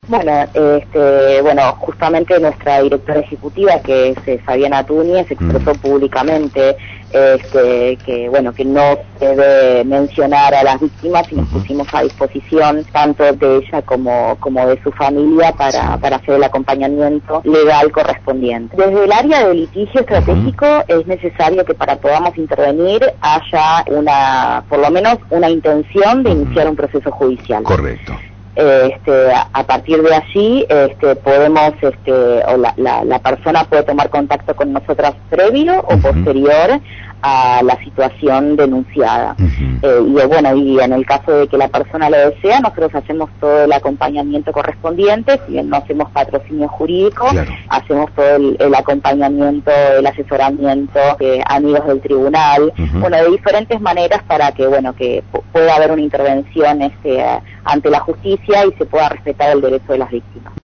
Bueno, justamente nuestra directora ejecutiva, que es Fabiana Túñez, expresó públicamente que no se debe mencionar a las víctimas, y nos pusimos a disposición tanto de ella como de su familia para hacer el acompañamiento legal correspondiente. Desde el área de litigio estratégico es necesario que para podamos intervenir haya por lo menos una intención de iniciar un proceso judicial. Correcto. A partir de allí podemos o la persona puede tomar contacto con nosotras previo o posterior a la situación denunciada. Y en el caso de que la persona lo desea, nosotros hacemos todo el acompañamiento correspondiente. Si bien no hacemos patrocinio jurídico, hacemos todo el acompañamiento, el asesoramiento, amigos del tribunal, de diferentes maneras para que pueda haber una intervención ante la justicia y se pueda respetar el derecho de las víctimas.